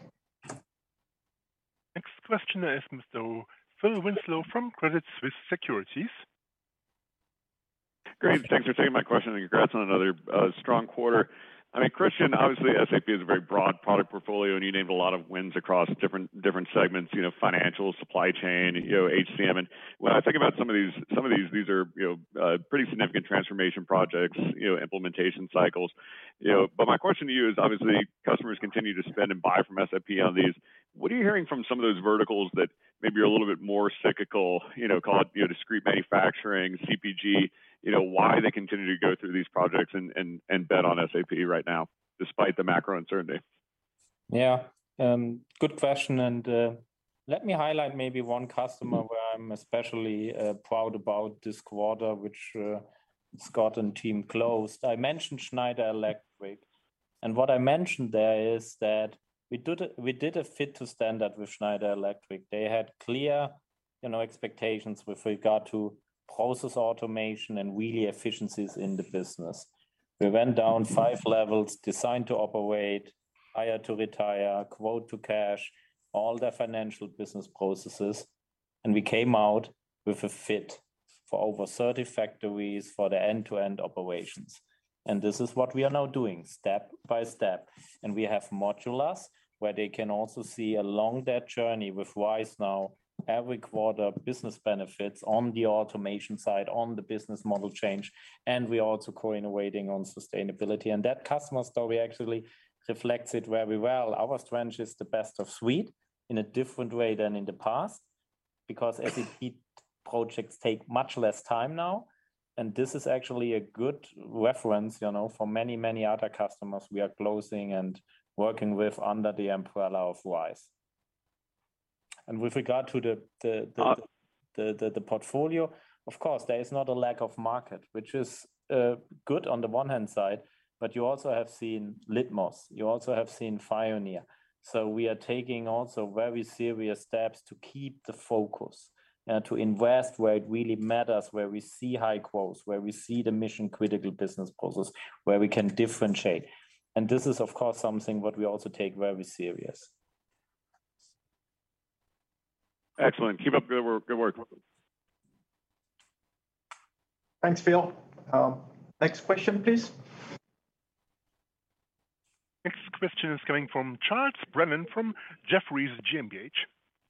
Next questioner is Mister Phil Winslow from Credit Suisse Securities. Great. Thanks for taking my question, and congrats on another uh, strong quarter. I mean, Christian, obviously S A P is a very broad product portfolio, and you named a lot of wins across different different segments. You know, financial, supply chain, you know, H C M. And when I think about some of these, some of these, these are you know uh, pretty significant transformation projects, you know, implementation cycles. You know, but my question to you is, obviously, customers continue to spend and buy from S A P on these. What are you hearing from some of those verticals that maybe are a little bit more cyclical? You know, call it you know discrete manufacturing, C P G. You know, why they continue to go through these projects and, and, and bet on S A P right now, despite the macro uncertainty? Yeah, um, good question. And uh, let me highlight maybe one customer where I'm especially uh, proud about this quarter, which uh, Scott and team closed. I mentioned Schneider Electric. And what I mentioned there is that we did a, we did a fit to standard with Schneider Electric. They had clear, you know, expectations with regard to process automation and really efficiencies in the business. We went down five levels: design to operate, hire to retire, quote to cash, all their financial business processes. And we came out with a fit for over thirty factories for the end-to-end operations. And this is what we are now doing step by step. And we have modulars where they can also see along that journey with RISE now every quarter business benefits on the automation side, on the business model change. And we're also co-innovating on sustainability. And that customer story actually reflects it very well. Our strength is the best of suite in a different way than in the past, because S A P projects take much less time now. And this is actually a good reference, you know, for many, many other customers we are closing and working with under the umbrella of RISE. And with regard to the the the, uh, the, the, the portfolio, of course, there is not a lack of market, which is uh, good on the one hand side, but you also have seen Litmos, you also have seen Pioneer. So we are taking also very serious steps to keep the focus, uh, to invest where it really matters, where we see high growth, where we see the mission critical business process, where we can differentiate. And this is, of course, something what we also take very serious. Excellent. Keep up good work. Good work. Thanks, Phil. Um, next question, please. Next question is coming from Charles Brennan from Jefferies G M B H.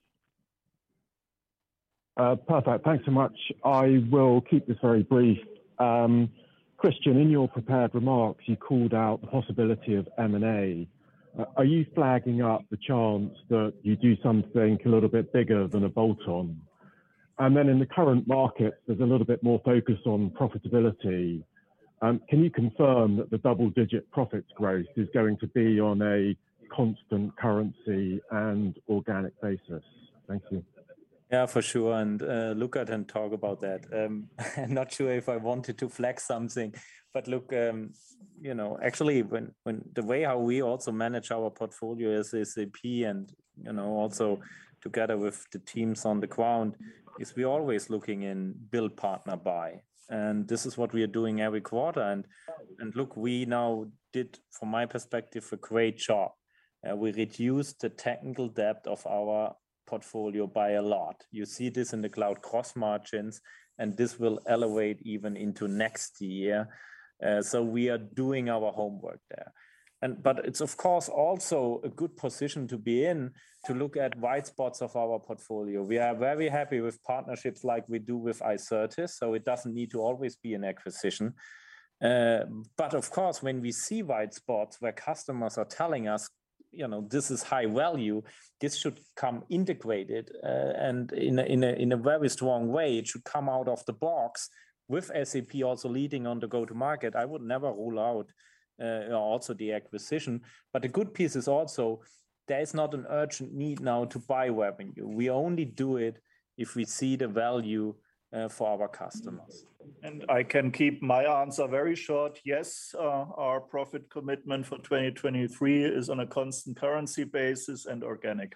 Uh, perfect. Thanks so much. I will keep this very brief. Um, Christian, in your prepared remarks, you called out the possibility of M and A. Uh, are you flagging up the chance that you do something a little bit bigger than a bolt-on? And then in the current market, there's a little bit more focus on profitability. Um, can you confirm that the double-digit profits growth is going to be on a constant currency and organic basis? Thank you. Yeah, for sure. And uh, Luca can talk about that. Um, I'm not sure if I wanted to flag something, but look, um, you know, actually, when when the way how we also manage our portfolio as S A P, and you know, also together with the teams on the ground, is we're always looking in build, partner, buy, and this is what we are doing every quarter. And and look, we now did, from my perspective, a great job. Uh, we reduced the technical debt of our portfolio by a lot. You see this in the cloud cross margins, and this will elevate even into next year. Uh, so we are doing our homework there. And but it's of course also a good position to be in to look at white spots of our portfolio. We are very happy with partnerships like we do with Icertis, so it doesn't need to always be an acquisition. Uh, but of course, when we see white spots where customers are telling us, you know, this is high value, this should come integrated uh, and in a, in, a, in a very strong way. It should come out of the box with S A P also leading on the go-to-market. I would never rule out uh, also the acquisition. But the good piece is also, there is not an urgent need now to buy revenue. We only do it if we see the value uh, for our customers. And I can keep my answer very short. Yes, uh, our profit commitment for twenty twenty-three is on a constant currency basis and organic.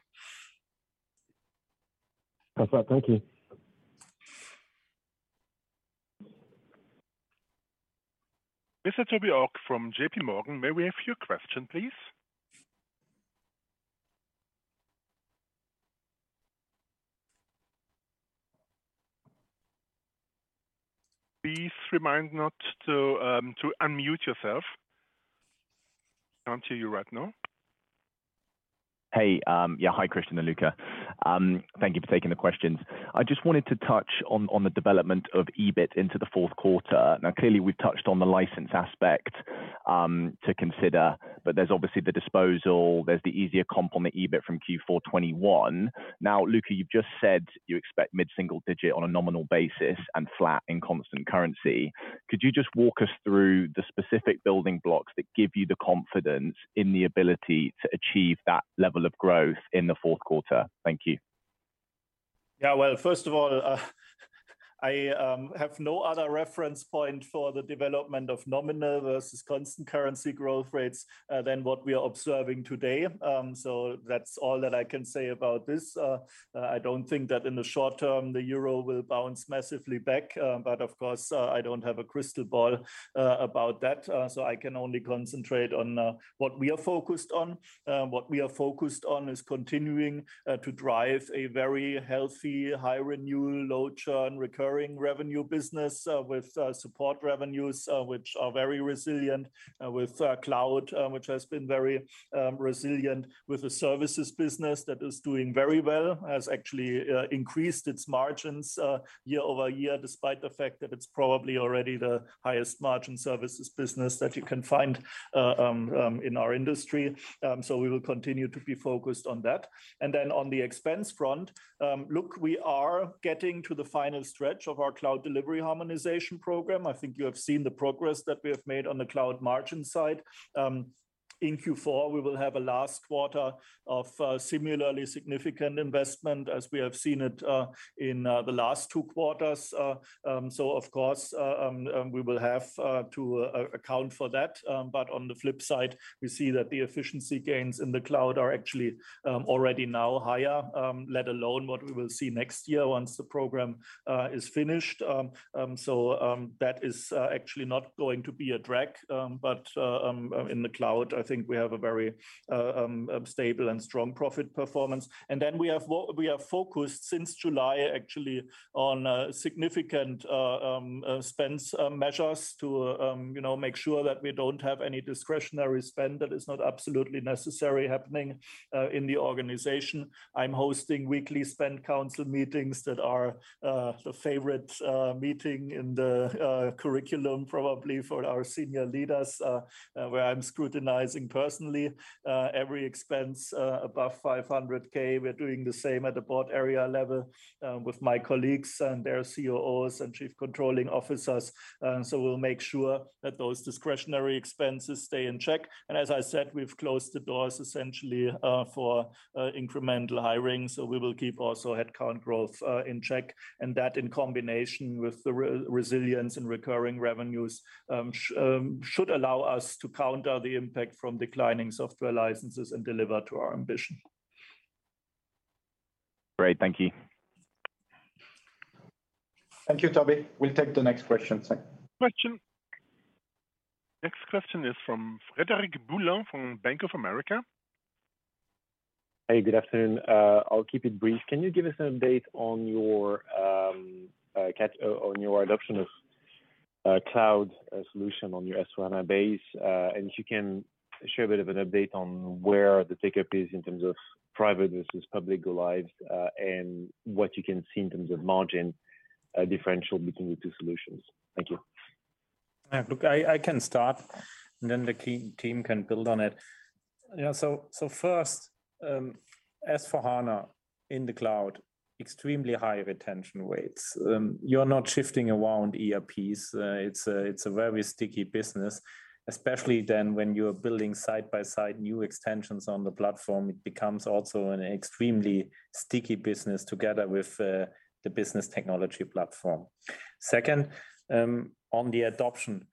Perfect, thank you. Mister Toby Ogg from J P Morgan, may we have your question, please? Please remind not to um, to unmute yourself. Can't hear you right now. Hey, um, yeah, hi, Christian and Luca. Um, thank you for taking the questions. I just wanted to touch on, on the development of E B I T into the fourth quarter. Now, clearly, we've touched on the license aspect um, to consider, but there's obviously the disposal, there's the easier comp on the E B I T from Q four twenty-one. Now, Luca, you've just said you expect mid-single digit on a nominal basis and flat in constant currency. Could you just walk us through the specific building blocks that give you the confidence in the ability to achieve that level of growth in the fourth quarter? Thank you. Yeah, well, first of all, uh, I um, have no other reference point for the development of nominal versus constant currency growth rates uh, than what we are observing today. Um, so that's all that I can say about this. Uh, uh, I don't think that in the short term the euro will bounce massively back, uh, but of course uh, I don't have a crystal ball uh, about that. Uh, so I can only concentrate on uh, what we are focused on. Uh, what we are focused on is continuing uh, to drive a very healthy, high renewal, low churn, recurring revenue business uh, with uh, support revenues, uh, which are very resilient, uh, with uh, cloud, uh, which has been very um, resilient, with a services business that is doing very well, has actually uh, increased its margins uh, year over year, despite the fact that it's probably already the highest margin services business that you can find uh, um, um, in our industry. Um, so we will continue to be focused on that. And then on the expense front, um, look, we are getting to the final stretch of our cloud delivery harmonization program. I think you have seen the progress that we have made on the cloud margin side. Um, In Q four, we will have a last quarter of uh, similarly significant investment as we have seen it uh, in uh, the last two quarters. Uh, um, so, of course, uh, um, um, we will have uh, to uh, account for that. Um, but on the flip side, we see that the efficiency gains in the cloud are actually um, already now higher, um, let alone what we will see next year once the program uh, is finished. Um, um, so um, that is uh, actually not going to be a drag, um, but uh, um, in the cloud, I think think we have a very uh, um, stable and strong profit performance. And then we have we are focused since July actually on uh, significant uh, um, uh, spend uh, measures to um, you know make sure that we don't have any discretionary spend that is not absolutely necessary happening uh, in the organization. I'm hosting weekly spend council meetings that are uh, the favorite uh, meeting in the uh, curriculum probably for our senior leaders, uh, uh, where I'm scrutinizing scrutinizing personally uh, every expense uh, above five hundred K. We're doing the same at the board area level uh, with my colleagues and their C O Os and chief controlling officers. Uh, so we'll make sure that those discretionary expenses stay in check. And as I said, we've closed the doors essentially uh, for uh, incremental hiring. So we will keep also headcount growth uh, in check. And that in combination with the re resilience in recurring revenues um, sh um, should allow us to counter the impact from declining software licenses and deliver to our ambition. Great, thank you. Thank you, Toby. We'll take the next question. Question. Next question is from Frederic Boulin from Bank of America. Hey, good afternoon. Uh, I'll keep it brief. Can you give us an update on your um, uh, cat, uh, on your adoption of uh, cloud uh, solution on your S four HANA base, uh, and if you can share a bit of an update on where the take-up is in terms of private versus public go lives, uh, and what you can see in terms of margin uh, differential between the two solutions. Thank you. Yeah, look, I, I can start, and then the key team can build on it. Yeah. So so first, um, S four HANA in the cloud, extremely high retention rates. Um, you're not shifting around E R Ps. Uh, it's a it's a very sticky business, especially then when you're building side by side new extensions on the platform. It becomes also an extremely sticky business together with uh, the business technology platform. Second, um, on the adoption,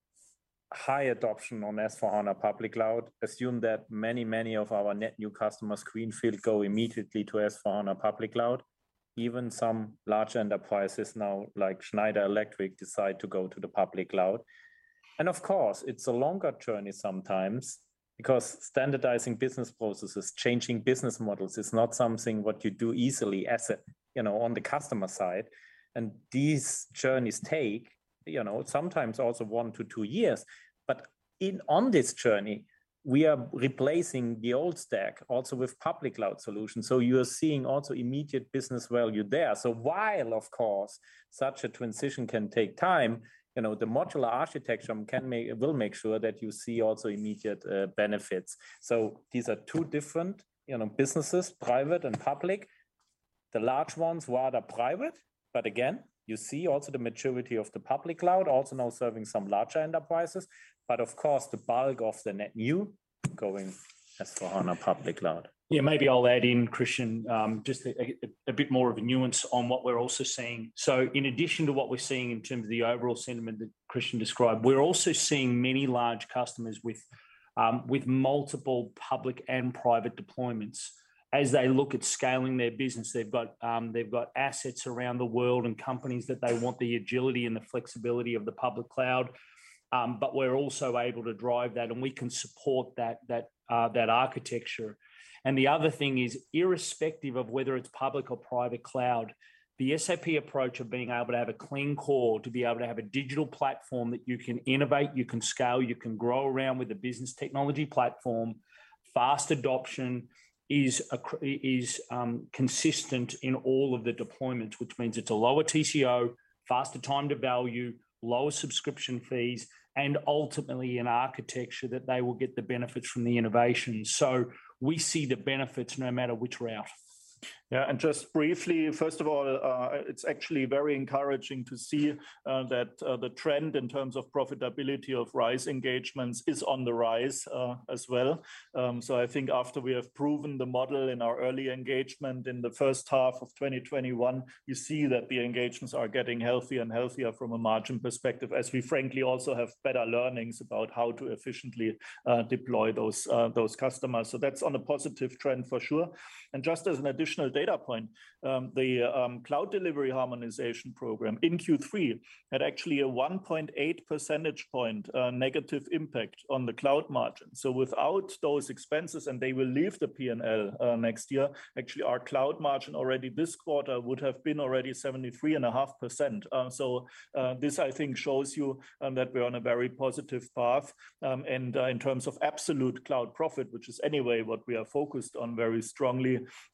high adoption on S four HANA public cloud. Assume that many, many of our net new customers greenfield go immediately to S four HANA public cloud. Even some large enterprises now, like Schneider Electric, decide to go to the public cloud. And of course, it's a longer journey sometimes, because standardizing business processes, changing business models is not something what you do easily as a, you know, on the customer side. And these journeys take, you know, sometimes also one to two years. But in on this journey, we are replacing the old stack also with public cloud solutions. So you are seeing also immediate business value there. So while, of course, such a transition can take time, you know, the modular architecture can make, will make sure that you see also immediate uh, benefits. So these are two different, you know, businesses, private and public. The large ones rather private, but again, you see also the maturity of the public cloud, also now serving some larger enterprises. But of course, the bulk of the net new going S four HANA public cloud. Yeah, maybe I'll add in, Christian, um, just a, a, a bit more of a nuance on what we're also seeing. So in addition to what we're seeing in terms of the overall sentiment that Christian described, we're also seeing many large customers with, um, with multiple public and private deployments. As they look at scaling their business, they've got um, they've got assets around the world and companies that they want the agility and the flexibility of the public cloud. Um, but we're also able to drive that, and we can support that that uh, that architecture. And the other thing is, irrespective of whether it's public or private cloud, the S A P approach of being able to have a clean core, to be able to have a digital platform that you can innovate, you can scale, you can grow around with a business technology platform, fast adoption, is, a, is um, consistent in all of the deployments, which means it's a lower T C O, faster time to value, lower subscription fees, and ultimately an architecture that they will get the benefits from the innovation. So we see the benefits no matter which route. Yeah, and just briefly, first of all, uh, it's actually very encouraging to see uh, that uh, the trend in terms of profitability of RISE engagements is on the rise uh, as well. Um, so I think after we have proven the model in our early engagement in the first half of twenty twenty-one, you see that the engagements are getting healthier and healthier from a margin perspective, as we frankly also have better learnings about how to efficiently uh, deploy those, uh, those customers. So that's on a positive trend for sure. And just as an additional data point, um, the um, cloud delivery harmonization program in Q three had actually a one point eight percentage point uh, negative impact on the cloud margin. So without those expenses, and they will leave the P and L uh, next year, actually our cloud margin already this quarter would have been already seventy-three point five percent. Uh, so uh, this, I think, shows you um, that we're on a very positive path. Um, and uh, in terms of absolute cloud profit, which is anyway what we are focused on very strongly, um, we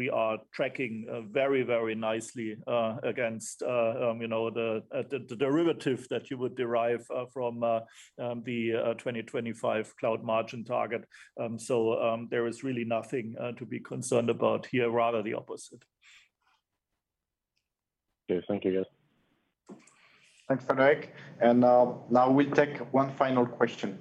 we are tracking uh, very, very nicely uh, against, uh, um, you know, the, uh, the, the derivative that you would derive uh, from uh, um, the uh, twenty twenty-five cloud margin target. Um, so um, there is really nothing uh, to be concerned about here, rather the opposite. Okay, thank you, guys. Thanks, Frederic. And uh, now we'll take one final question.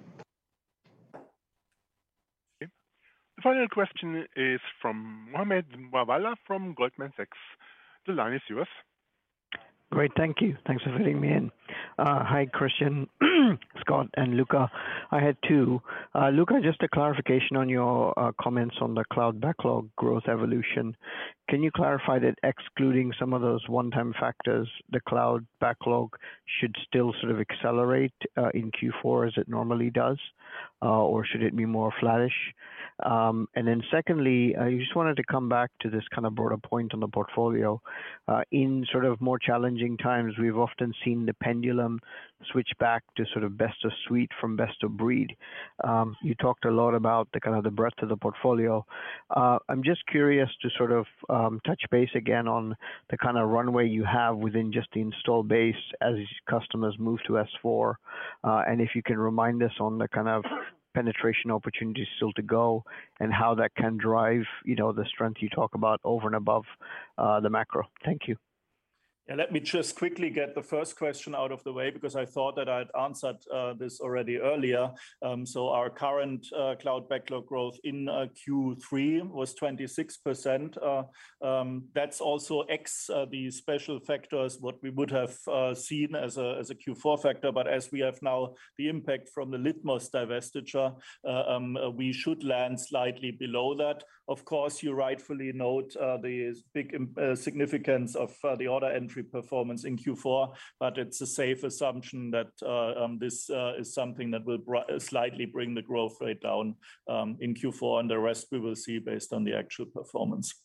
Okay. The final question is from Mohammed Moawalla from Goldman Sachs. The line is yours. Great, thank you. Thanks for fitting me in. Uh, hi, Christian, Scott, and Luca. I had two. Uh, Luca, just a clarification on your uh, comments on the cloud backlog growth evolution. Can you clarify that excluding some of those one-time factors, the cloud backlog should still sort of accelerate uh, in Q four as it normally does, uh, or should it be more flattish? Um, and then secondly, I just wanted to come back to this kind of broader point on the portfolio. Uh, in sort of more challenging times, we've often seen the pendulum switch back to sort of best of suite from best of breed. Um, you talked a lot about the kind of the breadth of the portfolio. Uh, I'm just curious to sort of um, touch base again on the kind of runway you have within just the install base as customers move to S four, uh, and if you can remind us on the kind of penetration opportunities still to go and how that can drive, you know, the strength you talk about over and above uh, the macro. Thank you. Yeah, let me just quickly get the first question out of the way, because I thought that I'd answered uh, this already earlier. Um, so our current uh, cloud backlog growth in uh, Q three was twenty-six percent. Uh, um, that's also X uh, the special factors, what we would have uh, seen as a, as a Q four factor. But as we have now the impact from the Litmos divestiture, uh, um, uh, we should land slightly below that. Of course, you rightfully note uh, the big uh, significance of uh, the order entry performance in Q four, but it's a safe assumption that uh, um, this uh, is something that will br slightly bring the growth rate down um, in Q four, and the rest we will see based on the actual performance.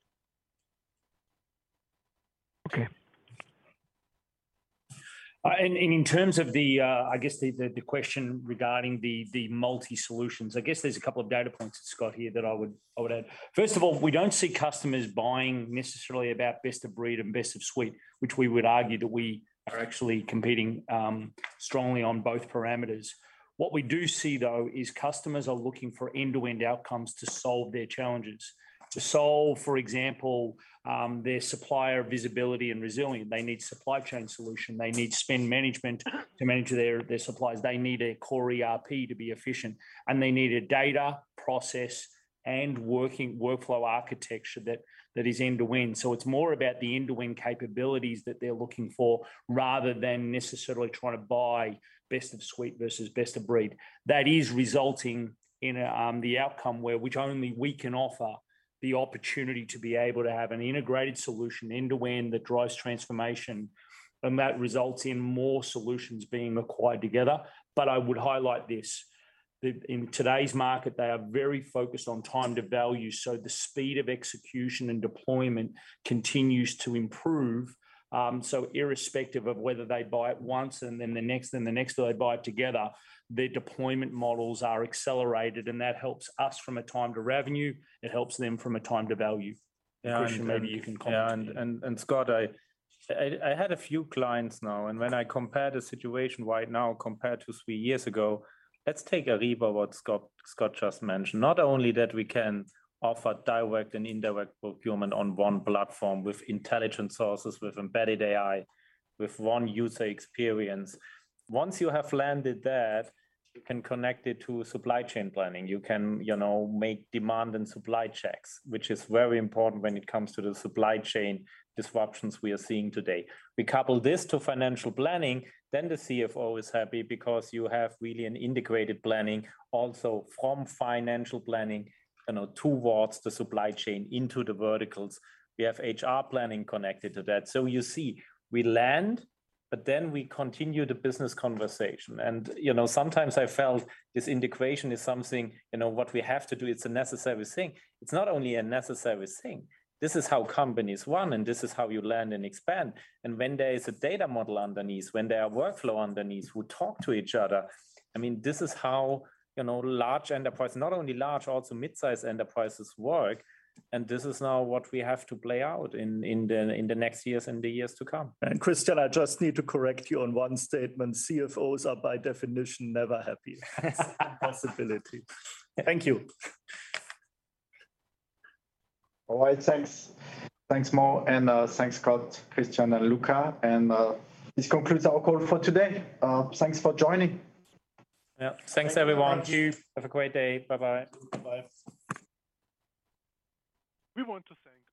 Okay. Uh, and, and in terms of the, uh, I guess the, the the question regarding the the multi solutions, I guess there's a couple of data points, Scott, here that I would I would add. First of all, we don't see customers buying necessarily about best of breed and best of suite, which we would argue that we are actually competing um, strongly on both parameters. What we do see though is customers are looking for end-to-end outcomes to solve their challenges. To solve, for example, um, their supplier visibility and resilience. They need supply chain solution. They need spend management to manage their, their supplies. They need a core E R P to be efficient. And they need a data, process, and working workflow architecture that, that is end-to-end. So it's more about the end-to-end capabilities that they're looking for rather than necessarily trying to buy best of suite versus best of breed. That is resulting in a, um, the outcome where which only we can offer the opportunity to be able to have an integrated solution end-to-end that drives transformation, and that results in more solutions being acquired together. But I would highlight this, that in today's market, they are very focused on time to value. So the speed of execution and deployment continues to improve. Um, so irrespective of whether they buy it once and then the next and the next, or they buy it together, their deployment models are accelerated, and that helps us from a time to revenue. It helps them from a time to value. Yeah, Christian, and, maybe and, you can comment. Yeah, and, and, and Scott, I, I I had a few clients now, and when I compare the situation right now compared to three years ago, let's take Ariba, what Scott Scott just mentioned. Not only that we can offer direct and indirect procurement on one platform with intelligent sources, with embedded A I, with one user experience. Once you have landed that, you can connect it to supply chain planning. You can, you know, make demand and supply checks, which is very important when it comes to the supply chain disruptions we are seeing today. We couple this to financial planning, then the C F O is happy because you have really an integrated planning also from financial planning, you know, towards the supply chain into the verticals. We have H R planning connected to that. So you see, we land, but then we continue the business conversation. And, you know, sometimes I felt this integration is something, you know, what we have to do. It's a necessary thing. It's not only a necessary thing. This is how companies run, and this is how you land and expand. And when there is a data model underneath, when there are workflow underneath who talk to each other, I mean, this is how, you know, large enterprises, not only large, also mid-sized enterprises work. And this is now what we have to play out in, in, the, in the next years and the years to come. And Christian, I just need to correct you on one statement. C F Os are by definition never happy. It's an impossibility. Thank you. All right, thanks. Thanks, Mo, and uh, thanks, Scott, Christian, and Luca. And uh, this concludes our call for today. Uh, thanks for joining. Yeah, thanks, everyone. Thank you. Have a great day. Bye-bye. Bye. We want to thank